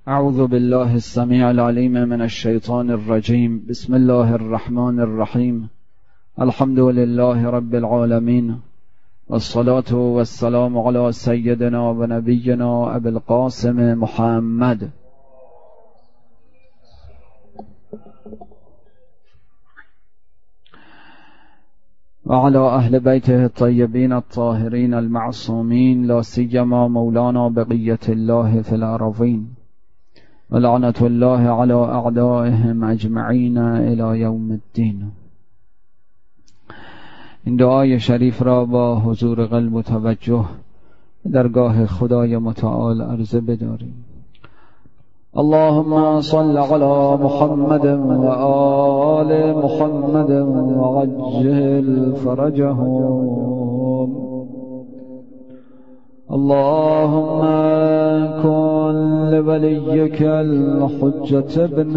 اعوذ بالله السمیع العلیم من الشیطان الرجیم. بسم الله الرحمن الرحیم. الحمد لله رب العالمین والصلاة والسلام علی سیدنا و نبینا ابی القاسم محمد وعلى أهل بيته الطيبين الطاهرين المعصومين لا سيما مولانا بقية الله في الأرضين ولعنة الله على أعدائهم أجمعين إلى يوم الدين. این دعای شریف را با حضور قلب و توجه درگاه خدای متعال عرضه بداریم. اللهم صل على محمد وآل محمد وعجل فرجهم. اللهم كن لوليك الحجة ابن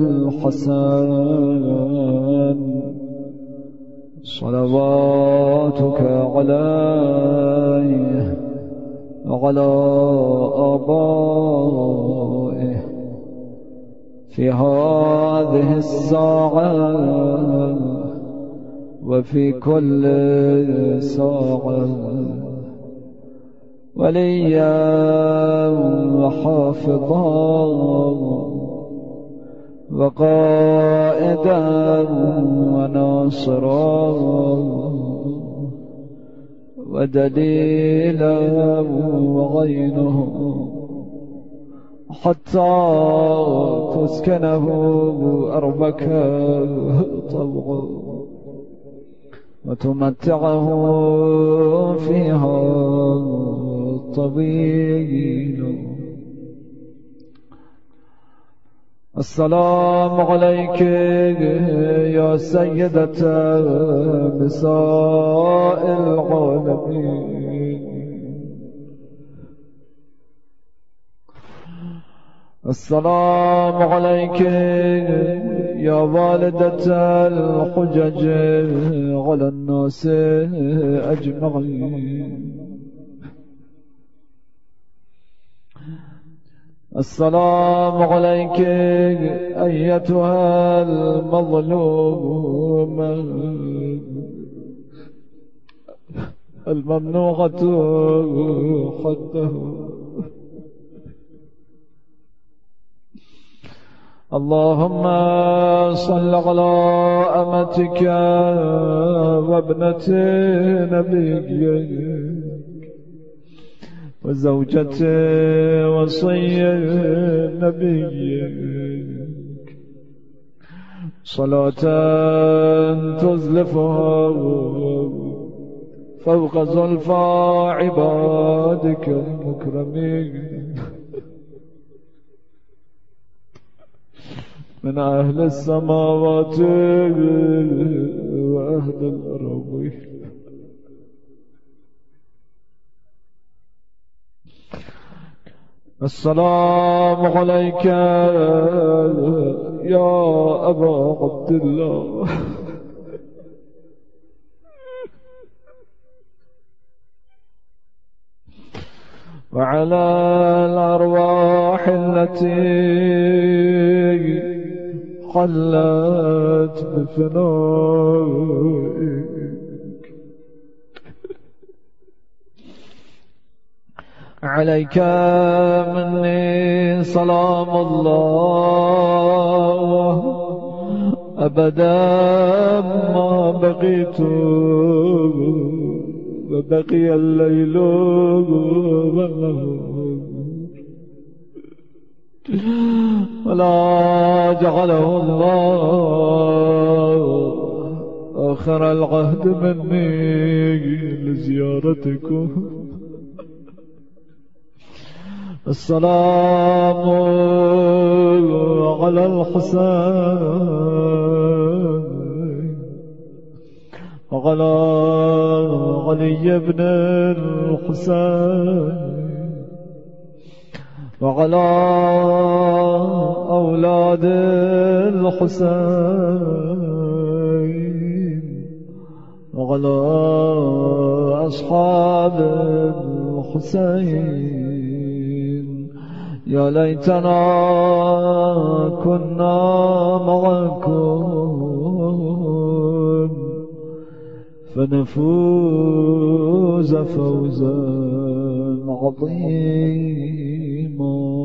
الحسن صلواتك عليه وعلى آبائه في هذه الساعة وفي كل ساعة وليا وحافظا وقائدا وناصرا ودليلا وغينه حتى تسكنه أرضك طوعا وتمتعه فيها طويل. السلام عليك يا سيدة نساء العالمين. السلام عليك يا والدة الحجج على الناس أجمعين. السلام عليك أيتها المظلومة الممنوعة حده. اللهم صل على أمتك وابنة نبيك وزوجة وصي نبيك صلاة تزلفها فوق زلفى عبادك المكرمين من أهل السماوات وأهل الأرضين. السلام عليك يا أبا عبد الله وعلى الأرواح التي حلت بفنائك. عليك مني سلام الله أبدا ما بقيت وبقي الليل والنهار ولا جعله الله آخر العهد مني لزيارتكم. السلام على الحسين وعلى علي بن الحسين وعلى أولاد الحسين وعلى أصحاب الحسين یا لیتنا کنا معکم فنفوز فوزا عظیما.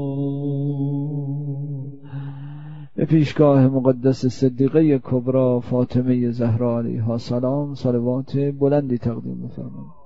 به پیشگاه مقدس صدیقه کبری فاطمه زهرا علیها سلام صلوات بلندی تقدیم بفرمایید.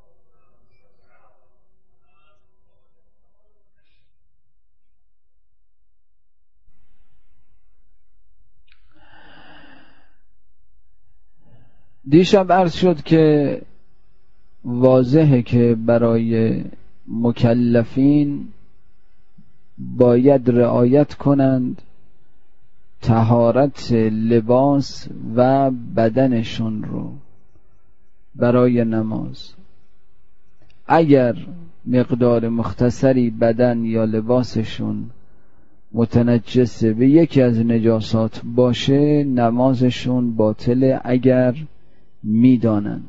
دیشب عرض شد که واضحه که برای مکلفین باید رعایت کنند طهارت لباس و بدنشون رو برای نماز. اگر مقدار مختصری بدن یا لباسشون متنجسه به یکی از نجاسات باشه نمازشون باطله اگر میدانند.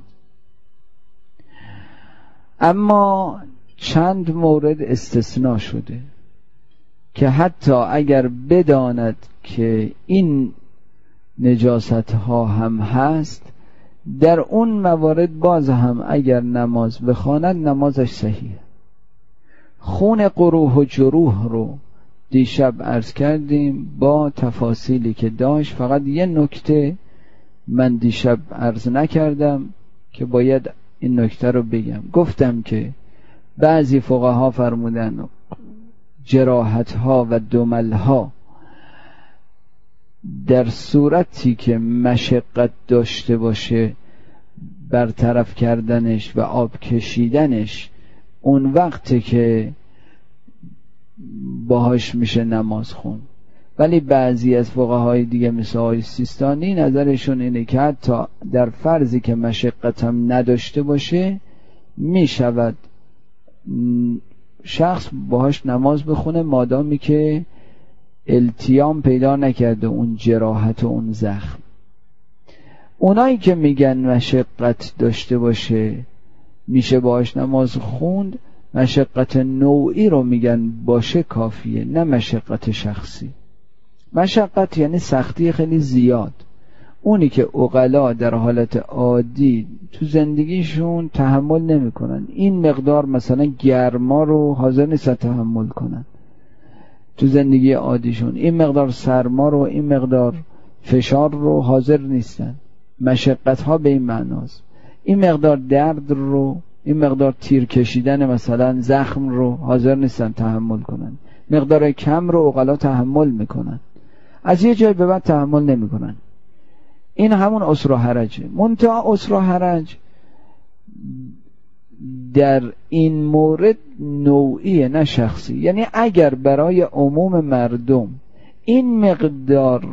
اما چند مورد استثناء شده که حتی اگر بداند که این نجاست ها هم هست در اون موارد باز هم اگر نماز بخواند نمازش صحیحه. خون قروح و جروح رو دیشب عرض کردیم با تفاصیلی که داشت. فقط یه نکته من دیشب عرض نکردم که باید این نکته رو بگم. گفتم که بعضی فقها فرمودن جراحت ها و دمل ها در صورتی که مشقت داشته باشه برطرف کردنش و آب کشیدنش اون وقتی که باهاش میشه نماز خون. ولی بعضی از فقهای دیگه مثل آقای سیستانی نظرشون اینه که حتی در فرضی که مشقت هم نداشته باشه میشود شخص باهاش نماز بخونه مادامی که التیام پیدا نکرده اون جراحت و اون زخم. اونایی که میگن مشقت داشته باشه میشه باهاش نماز خوند، مشقت نوعی رو میگن باشه کافیه، نه مشقت شخصی. مشقت یعنی سختی خیلی زیاد. اونی که عقلا در حالت عادی تو زندگیشون تحمل نمیکنن، این مقدار مثلا گرما رو حاضر نیستن تحمل کنن تو زندگی عادیشون، این مقدار سرما رو، این مقدار فشار رو حاضر نیستن. مشقت ها به این معناست. این مقدار درد رو، این مقدار تیر کشیدن مثلا زخم رو حاضر نیستن تحمل کنن. مقدار کم رو عقلا تحمل میکنن، از یه جای به بعد تحمل نمیکنن. این همون عسر و حرجه. منتها عسر و حرج در این مورد نوعیه نه شخصی. یعنی اگر برای عموم مردم این مقدار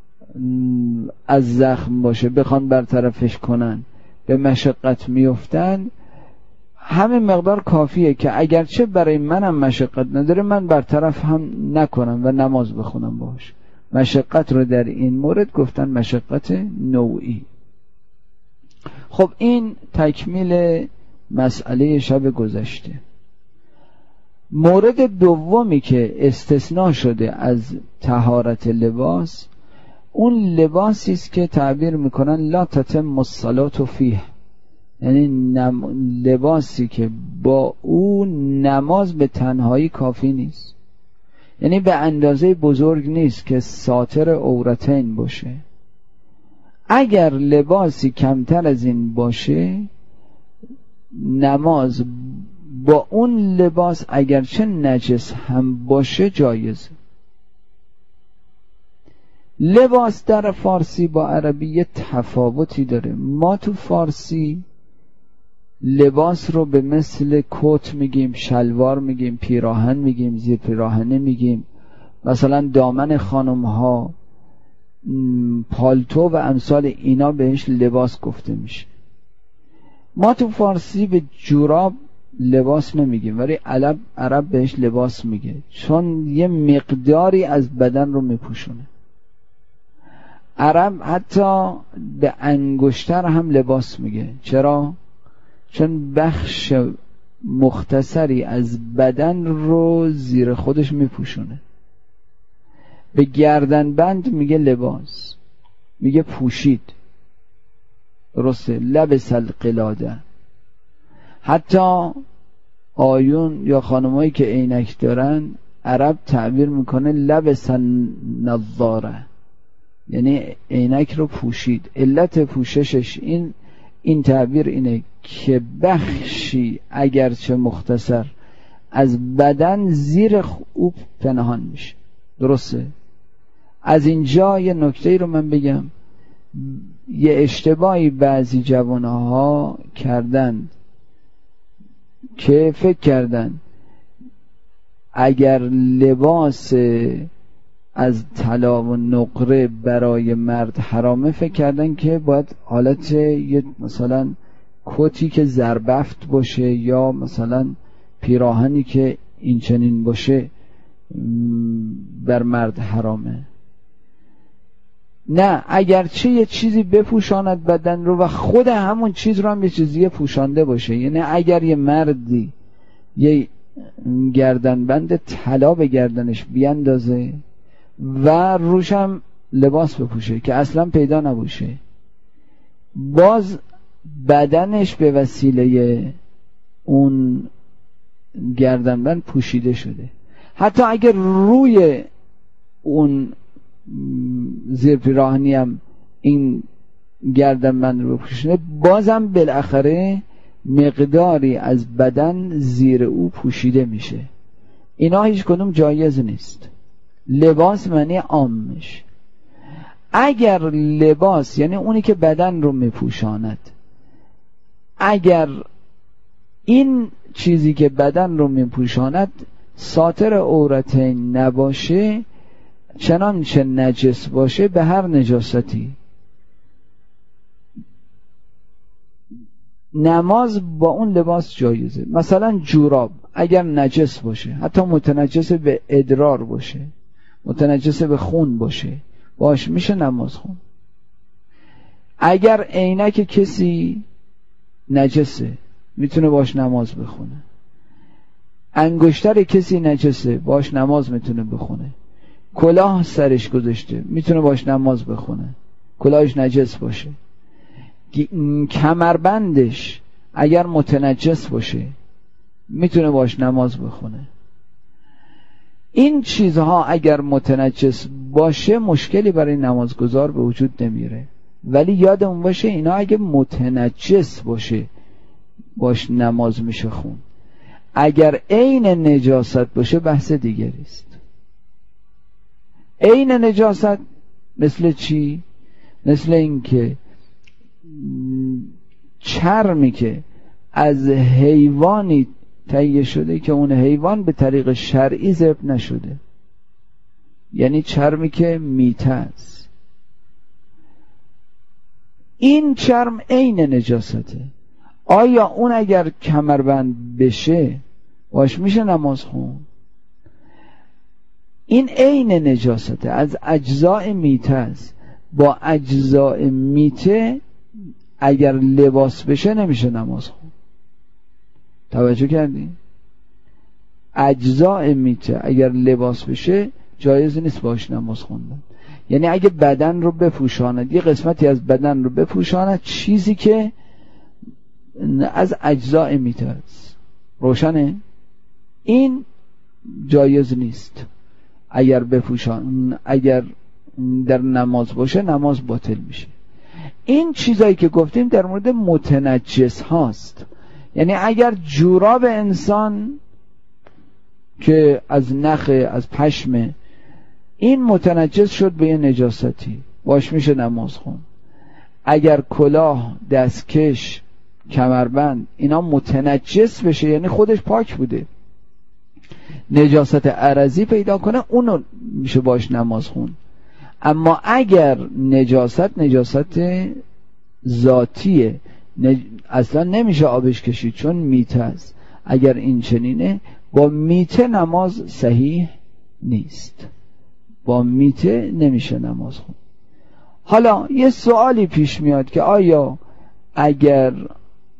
از زخم باشه بخوان برطرفش کنن به مشقت میفتن، همین مقدار کافیه که اگرچه برای منم مشقت نداره من برطرف هم نکنم و نماز بخونم باش. مشقت رو در این مورد گفتن مشقت نوعی. خب این تکمیل مسئله شب گذشته. مورد دومی که استثناء شده از طهارت لباس، اون لباسی است که تعبیر میکنن لا تتم الصلاة فیه، یعنی لباسی که با او نماز به تنهایی کافی نیست، یعنی به اندازه بزرگ نیست که ساتر عورتین باشه. اگر لباسی کمتر از این باشه نماز با اون لباس اگرچه نجس هم باشه جایزه. لباس در فارسی با عربی تفاوتی داره. ما تو فارسی لباس رو به مثل کت میگیم، شلوار میگیم، پیراهن میگیم، زیر پیراهنه میگیم، مثلا دامن خانم ها، پالتو و امثال اینا بهش لباس گفته میشه. ما تو فارسی به جوراب لباس نمیگیم ولی عرب بهش لباس میگه، چون یه مقداری از بدن رو میپوشونه. عرب حتی به انگشتر هم لباس میگه. چرا؟ چون بخش مختصری از بدن رو زیر خودش میپوشونه. به گردنبند میگه لباس، میگه پوشید، درسته، لبس القلاده. حتی آیون یا خانمایی که عینک دارن عرب تعبیر میکنه لبس النظاره، یعنی عینک رو پوشید. علت پوششش این تعبیر اینه که بخشی اگرچه مختصر از بدن زیر او پنهان میشه، درسته. از اینجا یه نکته رو من بگم، یه اشتباهی بعضی جوانها کردند که فکر کردن اگر لباس از طلا و نقره برای مرد حرامه، فکر کردن که باید حالت یه مثلا کتی که زربفت باشه یا مثلا پیراهنی که این چنین باشه بر مرد حرامه. نه، اگرچه یه چیزی بپوشاند بدن رو و خود همون چیز رو هم یه چیزی پوشانده باشه، یعنی اگر یه مردی یه گردنبند طلا به گردنش بیاندازه و روش هم لباس بپوشه که اصلا پیدا نباشه، باز بدنش به وسیله اون گردنبند پوشیده شده. حتی اگر روی اون زیر پیراهنی هم این گردنبند رو بپوشونه، بازم بالاخره مقداری از بدن زیر او پوشیده میشه. اینا هیچ کدوم جایز نیست. لباس معنی عامش. اگر لباس یعنی اونی که بدن رو میپوشاند، اگر این چیزی که بدن رو میپوشاند ساتر عورتین نباشه، چنانچه نجس باشه، به هر نجاستی نماز با اون لباس جایزه. مثلا جوراب اگر نجس باشه، حتی متنجس به ادرار باشه، متنجس به خون باشه، باش میشه نماز خون. اگر عینک کسی نجسه، میتونه باش نماز بخونه. انگشتر کسی نجسه، باش نماز میتونه بخونه. کلاه سرش گذاشته، میتونه باش نماز بخونه، کلاهش نجس باشه. کمربندش اگر متنجس باشه، میتونه باش نماز بخونه. این چیزها اگر متنجس باشه مشکلی برای نمازگزار به وجود نمیره، ولی یادمون باشه اینا اگه متنجس باشه باش نماز میشه خون. اگر عین نجاست باشه بحث دیگری است. عین نجاست مثل چی؟ مثل این که چرمی که از حیوانی تهیه شده که اون حیوان به طریق شرعی ذبح نشده، یعنی چرمی که میته است، این چرم عین نجاسته. آیا اون اگر کمربند بشه باش میشه نماز خون؟ این عین نجاسته، از اجزاء میته است. با اجزاء میته اگر لباس بشه نمیشه نماز خون. توجه کردین؟ اجزاء میته اگر لباس بشه جایز نیست باش نماز خوندن. یعنی اگه بدن رو بپوشاند، یه قسمتی از بدن رو بپوشاند، چیزی که از اجزاء میته است، روشنه؟ این جایز نیست. اگر بپوشان، اگر در نماز باشه نماز باطل میشه. این چیزایی که گفتیم در مورد متنجس هاست. یعنی اگر جوراب انسان که از نخ، از پشم، این متنجس شد به یه نجاستی، باش میشه نماز خون. اگر کلاه، دستکش، کمربند اینا متنجس بشه، یعنی خودش پاک بوده، نجاست عرضی پیدا کنه، اونو میشه باش نماز خون. اما اگر نجاست ذاتیه، اصلا نمیشه آبش کشید چون میته است. اگر این چنینه با میته نماز صحیح نیست، با میته نمیشه نماز خون. حالا یه سوالی پیش میاد که آیا اگر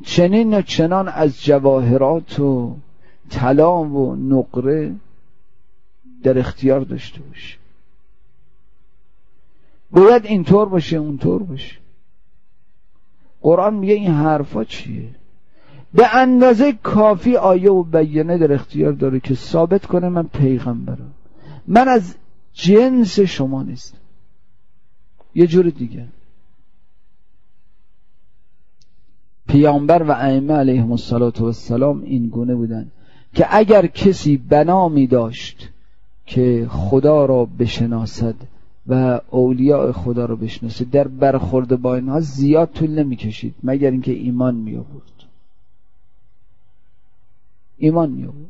چنین و چنان از جواهرات و طلا و نقره در اختیار داشته باشه، باید اینطور باشه اونطور باشه. قرآن میگه این حرفا چیه؟ به اندازه کافی آیه و بیانه در اختیار داره که ثابت کنه من پیغمبرم، من از جنس شما نیستم. یه جور دیگه پیامبر و ائمه علیهم السلام این گونه بودن که اگر کسی بنا می داشت که خدا را بشناسد و اولیاء خدا را بشناسد، در برخورد با اینها زیاد طول نمی کشید مگر اینکه ایمان می آورد. ایمان می آورد.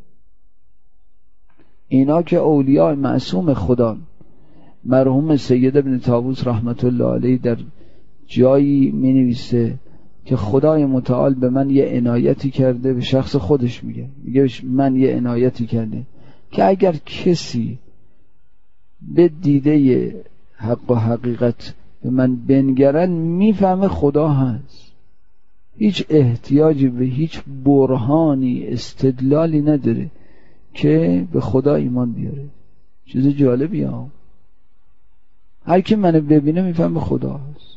اینا که اولیاء معصوم خدا، مرحوم سید ابن طاووس رحمت الله علیه در جایی می نویسه که خدای متعال به من یه عنایتی کرده، به شخص خودش میگه من یه عنایتی کرده که اگر کسی به دیده حق و حقیقت به من بنگرن میفهمه خدا هست، هیچ احتیاجی به هیچ برهانی استدلالی نداره که به خدا ایمان بیاره. چیز جالبی ها، هر کی منو ببینه میفهمه خدا هست.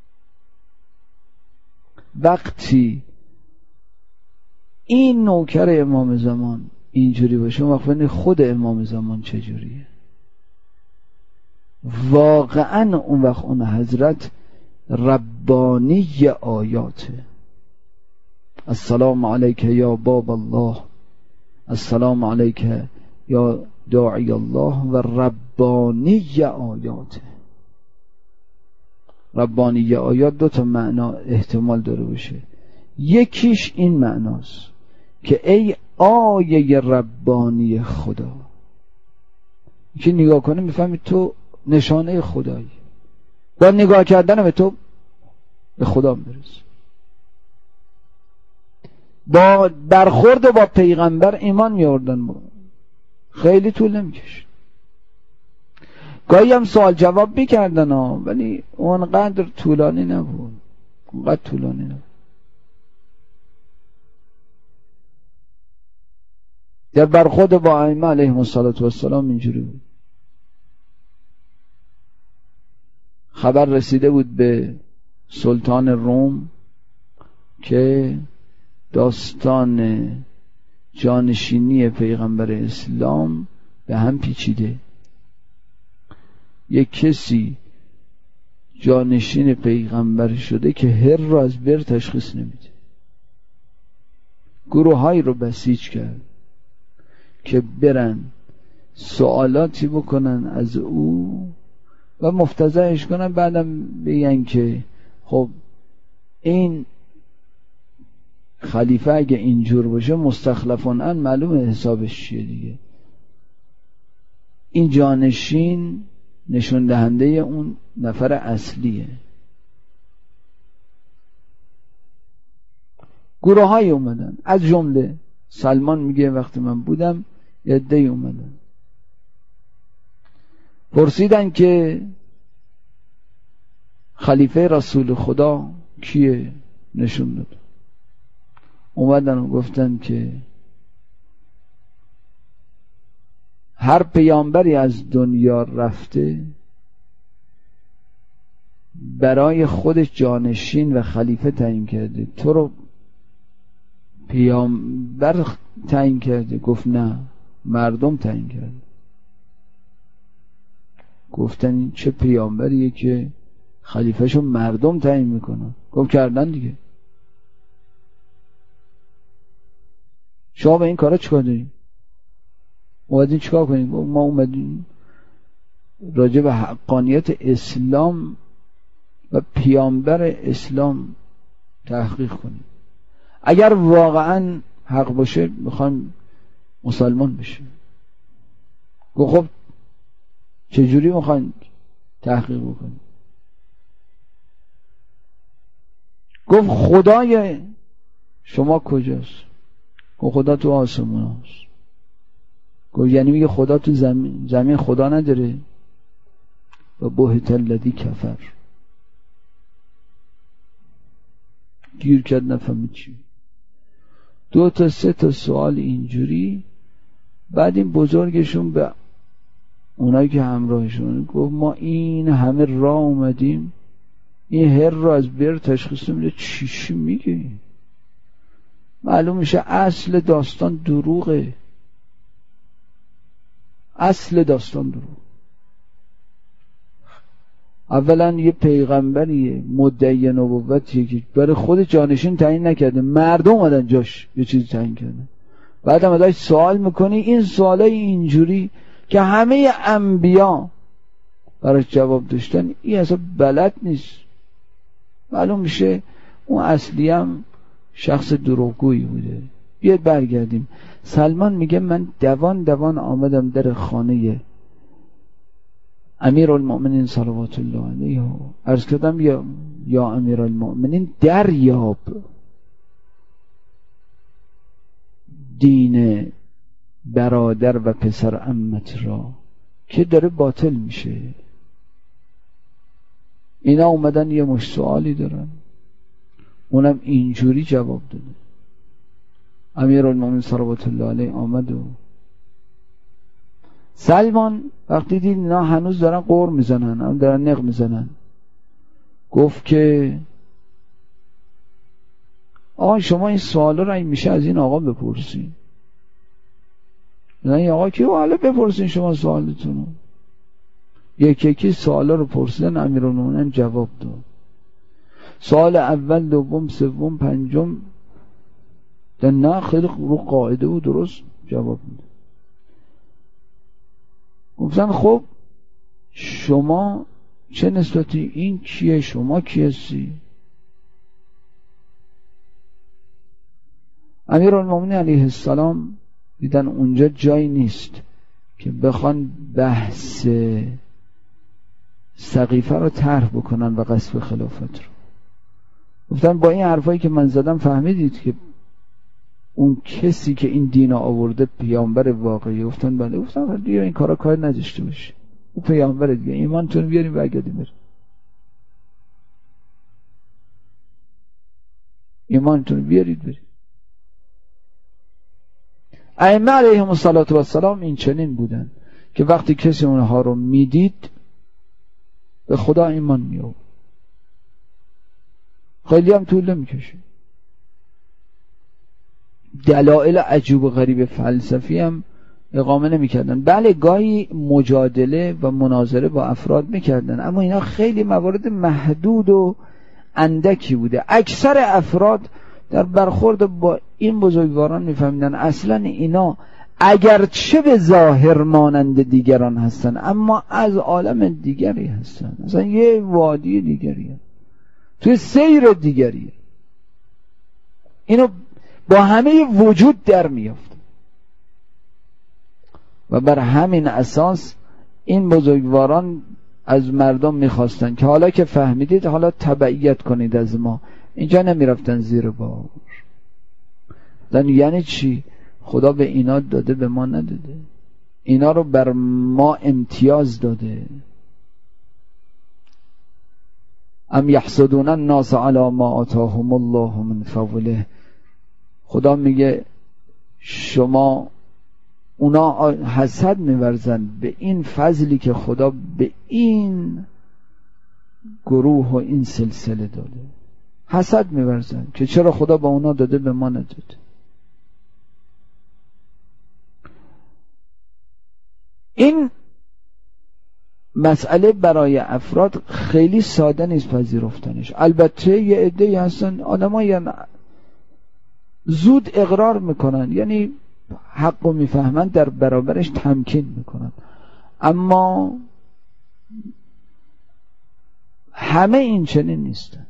وقتی این نوکر امام زمان اینجوری باشه، وقتی خود امام زمان چجوریه؟ واقعا اون وقت اون حضرت ربانی آیاته. السلام علیک یا باب الله، السلام علیک یا داعی الله و ربانی آیاته. ربانی آیات دو تا معنا احتمال داره باشه. یکیش این معناست که ای آیه ربانی خدا، که نگاه کنه میفهمی تو نشانه خدایی، با نگاه کردن به تو به خدا میرسی. با برخورد با پیغمبر ایمان میاوردن، خیلی طول نمیکشید. گاهی هم سوال جواب میکردن ولی اونقدر طولانی نبود. در برخورد با ائمه علیهم السلام اینجوری بود. خبر رسیده بود به سلطان روم که داستان جانشینی پیغمبر اسلام به هم پیچیده. یک کسی جانشین پیغمبر شده که هر را از بر تشخیص نمیده. گروهایی رو بسیج کرد که برن سوالاتی بکنن از او و مفتضحش کنن، بعدم بگن که خب این خلیفه اگه اینجور باشه مستخلفون ان معلومه حسابش چیه دیگه. این جانشین نشون دهنده اون نفر اصلیه. گروه های اومدن، از جمله سلمان میگه وقتی من بودم یه عده‌ای اومدن پرسیدن که خلیفه رسول خدا کیه، نشون داد. اومدن و گفتن که هر پیامبری از دنیا رفته برای خودش جانشین و خلیفه تعیین کرده، تو رو پیامبر تعیین کرده؟ گفت نه، مردم تعیین کرده. گفتن این چه پیامبریه که خلیفهشو مردم تعیین میکنن؟ گفت کردن دیگه. شما به این کارا چیکار دارین؟ اومدین چیکار کنین؟ ما اومدین راجع به حقانیت اسلام و پیامبر اسلام تحقیق کنیم. اگر واقعا حق باشه میخوایم مسلمان بشیم. گفت خب چجوری میخواین تحقیق بکنیم؟ گفت خدای شما کجاست؟ گفت خدا تو آسمون هست. گفت یعنی میگه خدا تو زمین خدا نداره؟ و بهت الذی کفر. گیر کرد نفهمید چی. 2 تا 3 تا سوال اینجوری. بعد این بزرگشون به اونایی که همراهشون گفت ما این همه راه اومدیم این هر رو از بر تشخیص میده، چی میگه؟ معلوم میشه اصل داستان دروغه. اصل داستان دروغ. اولا یه پیغمبریه مدعی نبوتیه که برای خود جانشین تعیین نکرده، مردم اومدن جاش یه چیزی تعیین کرده. بعد هم ازش سوال میکنی، این سوالای اینجوری که همه انبیا براش جواب داشتن، این اصلا بلد نیست. معلوم میشه اون اصلی هم شخص دروغگویی بوده. بیاد برگردیم. سلمان میگه من دوان آمدم در خانه امیرالمؤمنین صلوات الله علیه و عرض کردم یا امیرالمؤمنین دریاب دین برادر و پسر عمت را که داره باطل میشه. اینا اومدن یه مش سوالی دارن، اونم اینجوری جواب داده. امیرالمؤمنین صلوات الله علیه آمد و سلمان وقتی دید اینا هنوز دارن قور میزنن، هم دارن نق میزنن، گفت که آقا شما این سوالا رو میشه از این آقا بپرسین. این آقا که حالا بپرسین شما سوالتون. یکی سوالا رو پرسیدن، امیرالمؤمنین جواب داد. سوال اول، دوم، سوم، پنجم نه خیلی رو قاعده و درست جواب میده. گفتن خب شما چه نسبتی؟ این کیه؟ شما کی هستی؟ امیرالمؤمنین علیه السلام دیدن اونجا جایی نیست که بخوان بحث سقیفه رو طرح بکنن و غصب خلافت رو. گفتن با این حرفایی که من زدم فهمیدید که اون کسی که این دین آورده پیامبر واقعی؟ گفتن بله. گفتن دیگه این کارا کار نداشته باشه، اون پیامبر دیگه، ایمانتون بیاریم برگردیم بریم. ایمانتون بیارید بریم. ائمه علیهم السلام این چنین بودن که وقتی کسی اونها رو میدید به خدا ایمان میآورد. خیلی هم طول نمیکشه. دلایل عجیب و غریب فلسفی هم اقامه نمیکردن. بله گاهی مجادله و مناظره با افراد میکردن، اما اینا خیلی موارد محدود و اندکی بوده. اکثر افراد در برخورد با این بزرگواران میفهمیدن اصلا اینا اگرچه به ظاهر مانند دیگران هستن اما از عالم دیگری هستن، اصلا یه وادی دیگریه، توی سیر دیگریه. اینو با همه وجود در میافت و بر همین اساس این بزرگواران از مردم میخواستن که حالا که فهمیدید حالا تبعیت کنید از ما. اینجا نمیرفتن زیر بار. یعنی چی؟ خدا به اینا داده به ما نداده، اینا رو بر ما امتیاز داده. ام یحسدون الناس علی ما آتاهم الله من فضله. خدا میگه شما اونا حسد میورزن به این فضلی که خدا به این گروه و این سلسله داده. حسد میورزن که چرا خدا با اونا داده به ما نداده. این مسئله برای افراد خیلی ساده نیست پذیرفتنش. البته یه عده‌ای هستن آدمایی زود اقرار میکنن، یعنی حق رو میفهمن، در برابرش تمکین میکنن، اما همه این چنین نیستن.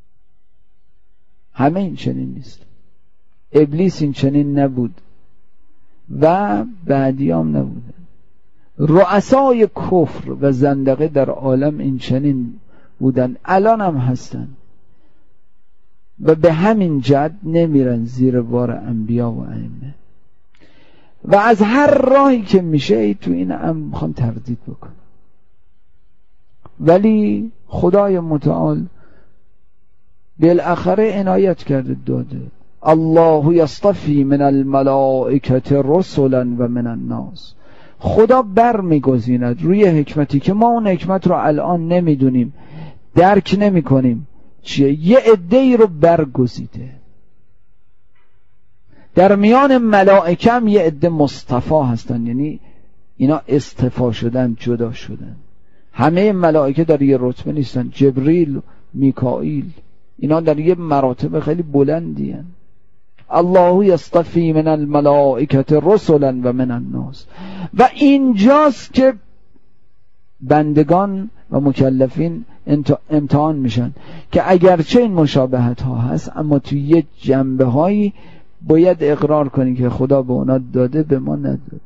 همه این چنین نیست. ابلیس این چنین نبود و بعدیام نبودن. رؤسای کفر و زندقه در عالم این چنین بودن، الان هم هستن و به همین جهت نمیرن زیر بار انبیا و ائمه و از هر راهی که میشه تو این امر میخوان تردید بکنن. ولی خدای متعال بالاخره عنایت کرده داده. الله یصطفی من الملائکة رسلا و من الناس. خدا بر میگزیند روی حکمتی که ما اون حکمت رو الان نمیدونیم، درک نمی کنیم چیه، یه عده‌ای رو برگزیده. در میان ملائکه هم یه عده مصطفی هستن، یعنی اینا اصطفا شدن، جدا شدن. همه ملائکه در یه رتبه نیستن. جبریل، میکائیل، اینا در یه مراتب خیلی بلندی هن. الله یصطفی من الملائکة رسلا و من الناس. و اینجاست که بندگان و مکلفین امتحان میشن که اگرچه این مشابهت ها هست، اما توی یه جنبه هایی باید اقرار کنی که خدا به اونا داده، به ما نداده.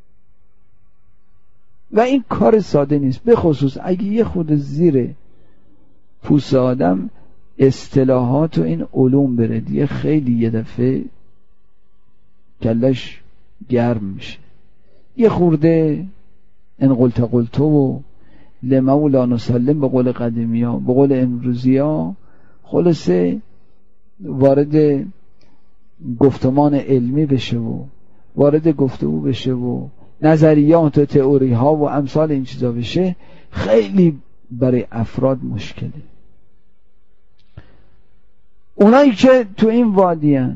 و این کار ساده نیست، به خصوص اگه یه خود زیر پوست آدم اصطلاحات و این علوم بره دیگه، خیلی یه دفعه کلش گرم میشه. یه خورده ان قلت و لمولا نسلم به قول قدیمی ها، به قول امروزی ها، خلاصه وارد گفتمان علمی بشه و وارد گفتگو بشه و نظریات و تئوری ها و امثال این چیزا بشه، خیلی برای افراد مشکله. اونایی که تو این وادی هن،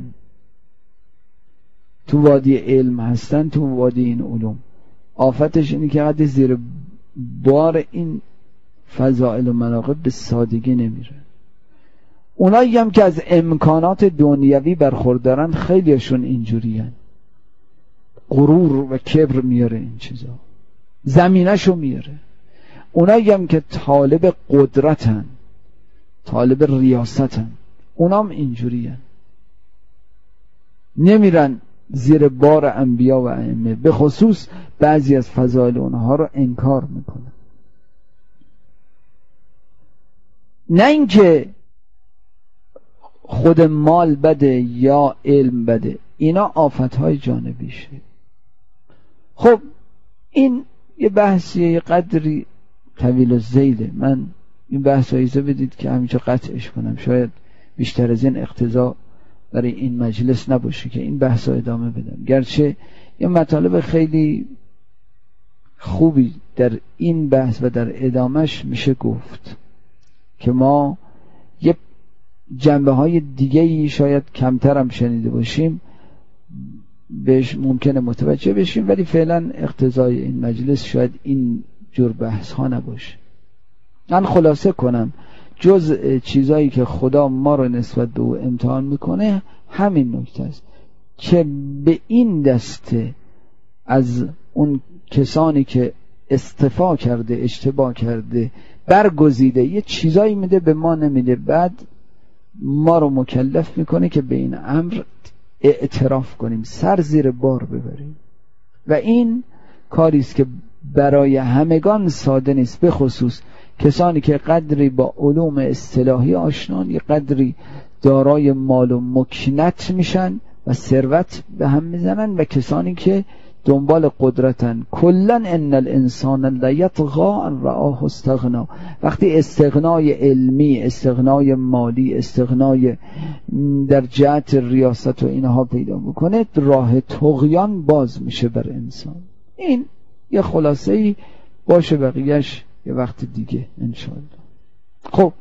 تو وادی علم هستن، تو وادی این علوم، آفتش اینه که قد زیر بار این فضائل و مناقب به سادگی نمیره. اونایی هم که از امکانات دنیوی برخوردارن، خیلیشون اینجوری هن. غرور و کبر میاره این چیزا، زمینشو میاره. اونایی هم که طالب قدرتن، طالب ریاستن، اونام اینجوری هن. نمیرن زیر بار انبیا و ائمه، به خصوص بعضی از فضائل اونها رو انکار میکنن. نه اینکه خود مال بده یا علم بده، اینا آفتهای جانبیشه. خب این یه بحثیه، یه قدری طویل الذیله. من این بحث اجازه بدید که همینجا قطعش کنم، شاید بیشتر از این اقتضا برای این مجلس نباشه که این بحث رو ادامه بدم، گرچه یه مطالب خیلی خوبی در این بحث و در ادامش میشه گفت که ما یه جنبه های دیگه‌ای شاید کمتر هم شنیده باشیم، بهش ممکنه متوجه بشیم، ولی فعلا اقتضای این مجلس شاید این جور بحث ها نباشه. من خلاصه کنم، جز چیزایی که خدا ما رو نسبت به او امتحان میکنه همین نکته است که به این دسته از اون کسانی که استفا کرده، اشتباه کرده، برگزیده، یه چیزایی میده به ما نمیده، بعد ما رو مکلف میکنه که به این امر اعتراف کنیم، سر زیر بار ببریم. و این کاریست که برای همگان ساده نیست، به خصوص کسانی که قدری با علوم اصطلاحی آشنان، یه قدری دارای مال و مکنت میشن و ثروت به هم میزنن، و کسانی که دنبال قدرتن. کلن ان الانسان لیطغی ان رآه استغنا. وقتی استغنای علمی، استغنای مالی، استغنای در جهت ریاست و اینها پیدا میکنه، راه طغیان باز میشه بر انسان. این یه خلاصه‌ای باشه، بقیهش یه وقت دیگه انشاءالله. خب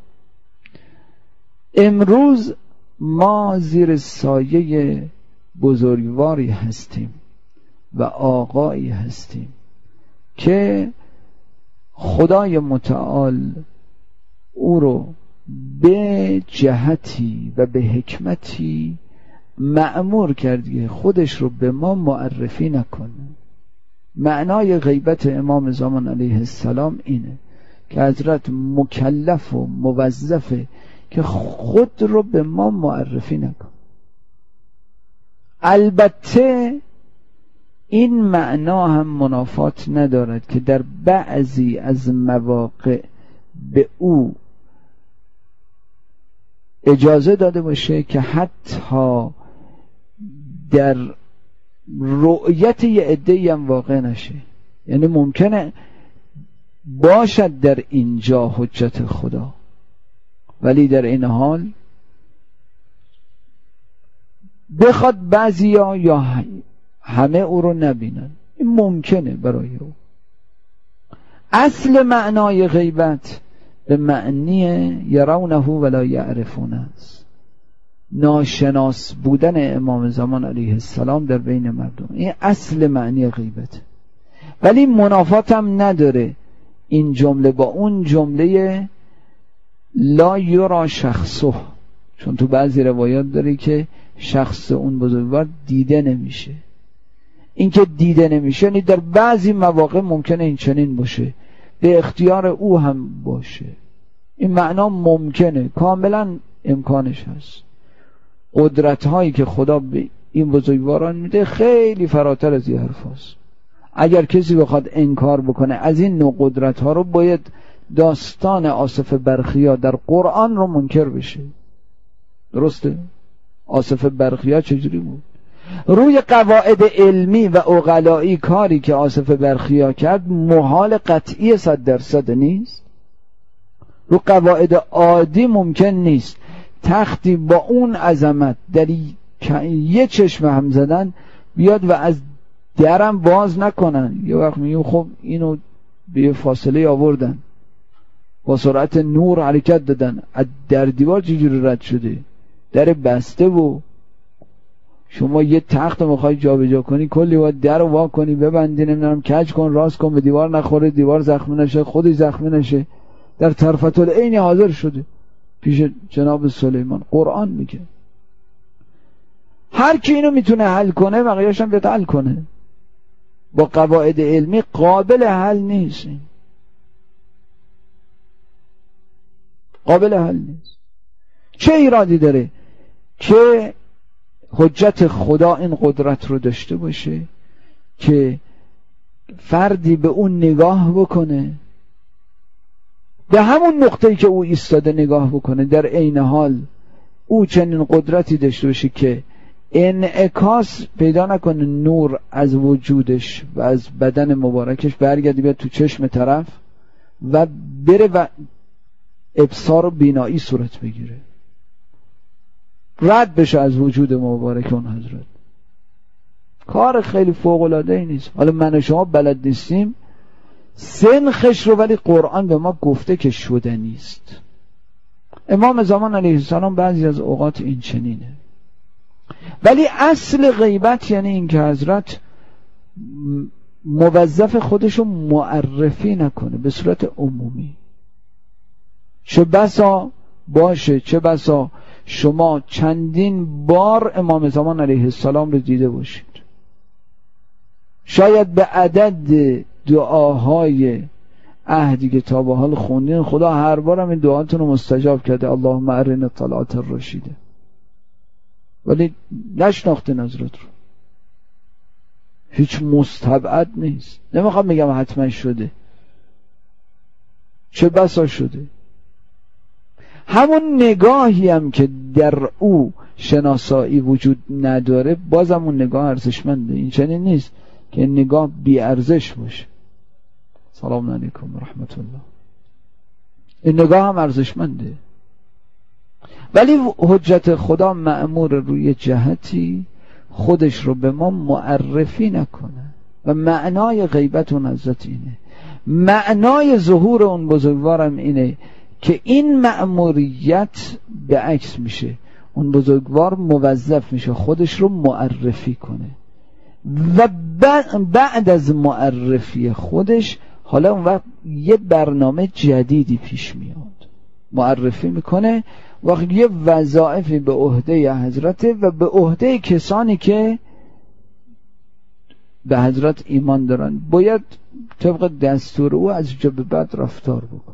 امروز ما زیر سایه بزرگواری هستیم و آقایی هستیم که خدای متعال او رو به جهتی و به حکمتی مأمور کردی خودش رو به ما معرفی نکنه. معنای غیبت امام زمان علیه السلام اینه که حضرت مکلف و موظفه که خود رو به ما معرفی نکنه. البته این معنا هم منافات ندارد که در بعضی از مواقع به او اجازه داده باشه که حتی در رؤیت یه عده‌ای هم واقع نشه. یعنی ممکنه باشد در اینجا حجت خدا، ولی در این حال بخواد بعضیا یا همه او رو نبینن، این ممکنه برای او. اصل معنای غیبت به معنی یرونه ولا یعرفونه است، ناشناس بودن امام زمان علیه السلام در بین مردم. این اصل معنی غیبت. ولی منافات هم نداره این جمله با اون جمله لا یرا شخصه، چون تو بعضی روایات داره که شخص اون بزرگوار دیده نمیشه. این که دیده نمیشه یعنی در بعضی مواقع ممکنه این چنین باشه، به اختیار او هم باشه. این معنا ممکنه، کاملا امکانش هست. قدرت هایی که خدا به این بزرگواران میده خیلی فراتر از این حرف هست. اگر کسی بخواد انکار بکنه از این نوع قدرت ها رو، باید داستان آصف برخیا در قرآن رو منکر بشه. درسته؟ آصف برخیا چجوری بود؟ روی قواعد علمی و عقلایی کاری که آصف برخیا کرد محال قطعی 100% نیست. رو قواعد عادی ممکن نیست تختی با اون عظمت در یه چشم هم زدن بیاد و از درم باز نکنن. یه وقت میگیم خب اینو به فاصله آوردن، با سرعت نور حرکت دادن، از در دیوار چجوری رد شده؟ در بسته و شما یه تخت میخوای جابجا کنی کلی باید در رو وا کنی، ببندی، نمیدونم کج کن، راست کن، به دیوار نخوره، دیوار زخمی نشه، خودی زخمی نشه. در طرفت العین حاضر شده پیش جناب سلیمان. قرآن میگه هر کی اینو میتونه حل کنه بقیه‌اش هم بیاد حل کنه. با قواعد علمی قابل حل نیست، قابل حل نیست. چه ایرادی داره که حجت خدا این قدرت رو داشته باشه که فردی به اون نگاه بکنه، به همون نقطه‌ای که او ایستاده نگاه بکنه، در عین حال او چنین قدرتی داشته باشه که انعکاس پیدا نکنه نور از وجودش و از بدن مبارکش برگرده بیاد تو چشم طرف و بره و ابصار و بینایی صورت بگیره، رد بشه از وجود مبارک اون حضرت. کار خیلی فوق‌العاده‌ای نیست. حالا من و شما بلد نیستیم سنخش رو، ولی قرآن به ما گفته که شده نیست. امام زمان علیه السلام بعضی از اوقات این چنینه. ولی اصل غیبت یعنی این که حضرت موظف خودشو معرفی نکنه به صورت عمومی. چه بسا باشه، چه بسا شما چندین بار امام زمان علیه السلام رو دیده باشید، شاید به عدد دعاهای عهدی که تا به حال خوندین خدا هر بار هم این دعاتون رو مستجاب کرده، اللهم ارنا الطلعة الرشیده، ولی نشناختین حضرت رو. هیچ مستبعد نیست. نمیخوام بگم حتما شده، چه بسا شده. همون نگاهی هم که در او شناسایی وجود نداره بازم اون نگاه ارزشمنده. این چنین نیست که نگاه بی ارزش باشه. سلام علیکم و رحمت الله. این نگاه هم ارزشمنده، ولی حجت خدا مأمور روی جهتی خودش رو به ما معرفی نکنه. و معنای غیبت اون حضرت اینه، معنای ظهور اون بزرگوارم اینه که این مأموریت به عکس میشه، اون بزرگوار موظف میشه خودش رو معرفی کنه و بعد از معرفی خودش حالا اون وقت یه برنامه جدیدی پیش میاد. معرفی میکنه وقت یه وظایفی به عهده حضرت و به عهده کسانی که به حضرت ایمان دارن باید طبق دستور او از اینجا به بعد رفتار بکنه.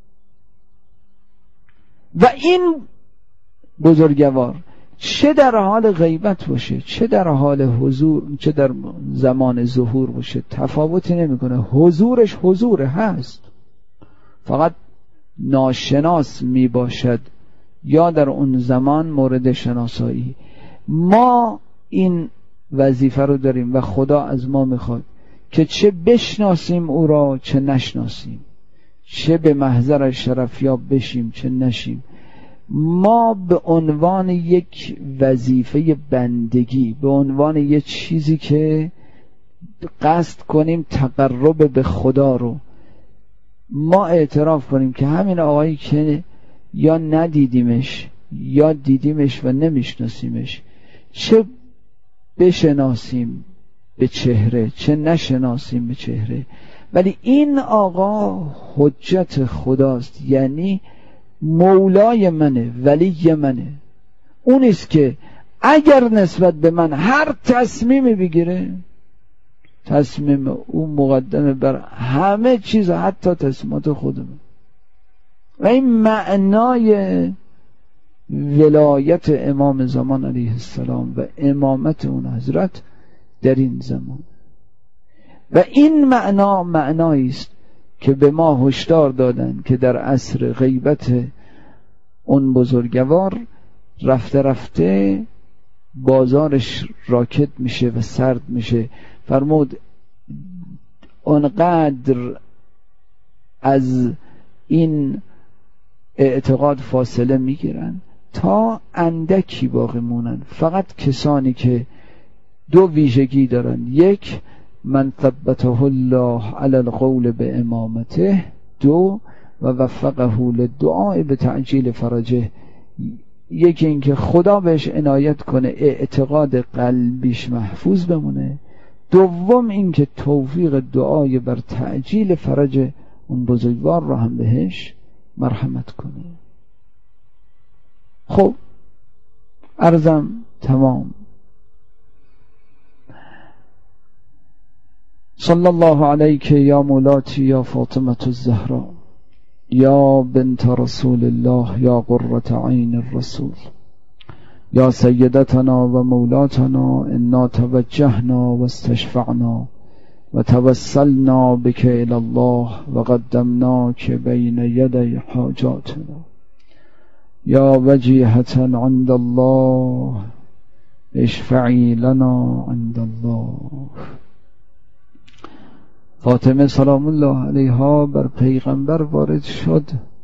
و این بزرگوار چه در حال غیبت باشه، چه در حال حضور، چه در زمان ظهور باشه، تفاوتی نمیکنه. حضورش حضور هست، فقط ناشناس می باشد یا در اون زمان مورد شناسایی. ما این وظیفه رو داریم و خدا از ما میخواد که چه بشناسیم او را چه نشناسیم، چه به محضر شرفیاب بشیم چه نشیم. ما به عنوان یک وظیفه بندگی، به عنوان یک چیزی که قصد کنیم تقرب به خدا رو، ما اعتراف کنیم که همین آقایی که یا ندیدیمش یا دیدیمش و نمیشناسیمش، چه بشناسیم به چهره چه نشناسیم به چهره، ولی این آقا حجت خداست، یعنی مولای منه، ولی منه، اونیست که اگر نسبت به من هر تصمیمی بگیره، تصمیم اون مقدمه بر همه چیز، حتی تصمیمات خودمون. و این معنای ولایت امام زمان علیه السلام و امامت اون حضرت در این زمان. و این معنایی است که به ما هشدار دادن که در عصر غیبت اون بزرگوار رفته رفته بازارش راکد میشه و سرد میشه. فرمود اونقدر از این اعتقاد فاصله میگیرن تا اندکی باقی مونن، فقط کسانی که دو ویژگی دارن: یک، من ثبته الله علی القول به امامته، دو، و وفقه للدعاء به تعجیل فرجه. یکی این که خدا بهش عنایت کنه اعتقاد قلبیش محفوظ بمونه، دوم این که توفیق دعای بر تعجیل فرج اون بزرگوار را هم بهش مرحمت کنه. خب عرضم تمام. صلی الله علیک یا مولاتی یا فاطمة الزهرا یا بنت رسول الله یا قرة عین الرسول یا سیدتنا و مولاتنا، انا توجهنا و استشفعنا و توسلنا بک الی الله و قدمناک بین یدی حاجاتنا یا وجیهة عند الله اشفعی لنا عند الله. فاطمه سلام الله علیها بر پیغمبر وارد شد،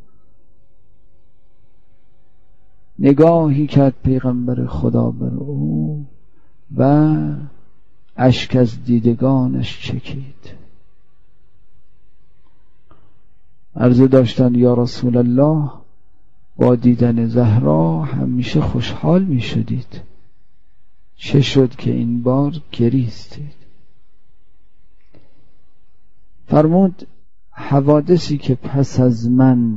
نگاهی کرد پیغمبر خدا بر او و اشک از دیدگانش چکید. عرضه داشتند یا رسول الله، با دیدن زهرا همیشه خوشحال می شدید، چه شد که این بار گریستید؟ فرمود حوادثی که پس از من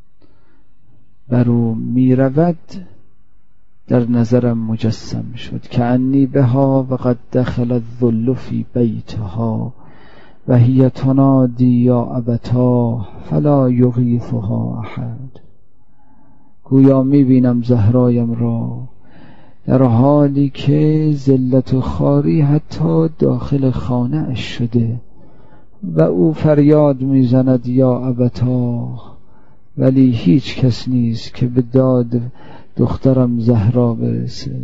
بر او می رود در نظرم مجسم شد، که انی بها و قد دخل الذل فی بیتها و هی تنادی یا ابتاه فلا یغیثها احد. گویا می بینم زهرایم را در حالی که ذلت و خواری حتی داخل خانه اش شده و او فریاد میزند یا ابتاه، ولی هیچ کس نیست که به داد دخترم زهرا برسه.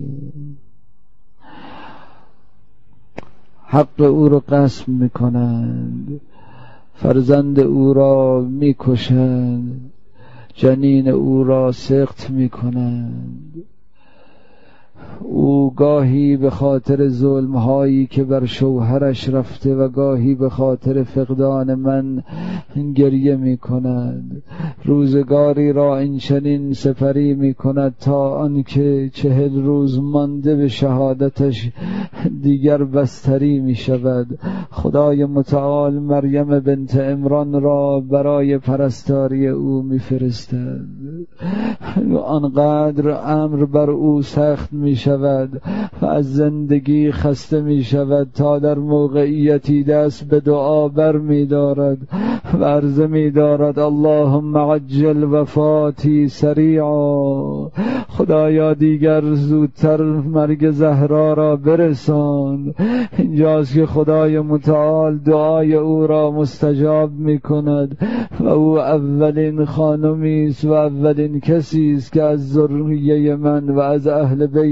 حق او را غصب میکنند، فرزند او را میکشند، جنین او را سقط میکنند. او گاهی به خاطر ظلم‌هایی که بر شوهرش رفته و گاهی به خاطر فقدان من گریه می‌کند. روزگاری را این چنین سپری می‌کند تا آنکه 40 روز مانده به شهادتش دیگر بستری می‌شود. خدای متعال مریم بنت عمران را برای پرستاری او می‌فرستد. آنقدر امر بر او سخت می‌شود و از زندگی خسته می‌شود تا در موقعیتی دست به دعا بر می‌دارد و عرضه می‌دارد اللهم عجل وفاتی سریعا. خدایا دیگر زودتر مرگ زهرا را برسان. اینجاست که خدای متعال دعای او را مستجاب می‌کند و او اولین خانمی است و اولین کسی است که از ذریه من و از اهل بیت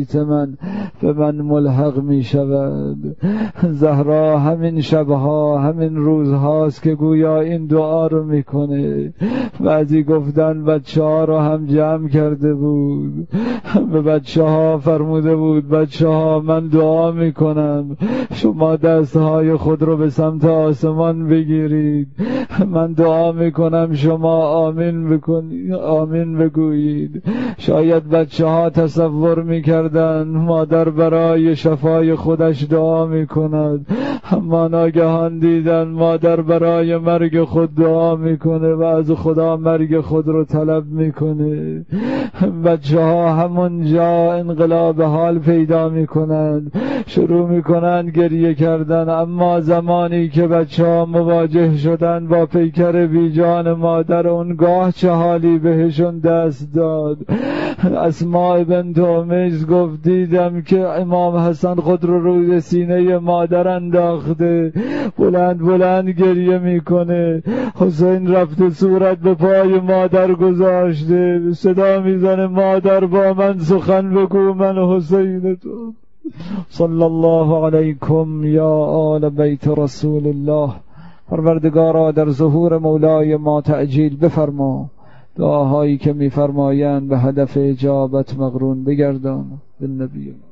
بیت من به من ملحق می شود. زهرا همین شبها همین روزهاست که گویا این دعا رو میکنه. بعضی گفتن بچه ها رو هم جمع کرده بود، به بچه ها فرموده بود بچه ها من دعا میکنم شما دستهای خود رو به سمت آسمان بگیرید، من دعا میکنم شما آمین بکنید، آمین بگویید. شاید بچه ها تصور میکردن مادر برای شفای خودش دعا میکند، اما ناگهان دیدن مادر برای مرگ خود دعا میکنه و از خدا مرگ خود رو طلب میکنه. بچه ها همونجا انقلاب حال پیدا میکنند، شروع میکنند گریه کردن. اما زمانی که بچه ها مواجه شدن با پیکر بیجان مادر، اونگاه چه حالی بهشون دست داد. اسماء بنت امیس گفت دیدم که امام حسن خود رو روی سینه مادر انداخته، بلند بلند گریه میکنه. حسین رفته صورت به پای مادر گذاشته، صدا میزنه مادر با من سخن بگو، من حسین تو. صلی الله علیکم یا آل بیت رسول الله. پروردگارا در ظهور مولای ما تعجیل بفرما، دعاهایی که میفرمایند به هدف اجابت مقرون بگردان. بالنبی